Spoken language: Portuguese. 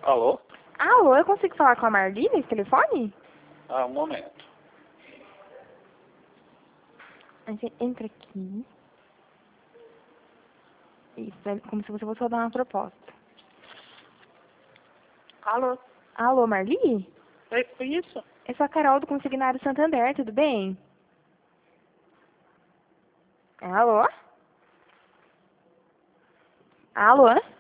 Alô? Alô, eu consigo falar com a Marli nesse telefone? Um momento. Você entra aqui. Isso, é como se você fosse dar uma proposta. Alô? Alô, Marli? Foi isso? Eu sou a Carol do Consignário Santander, tudo bem? Alô? Alô?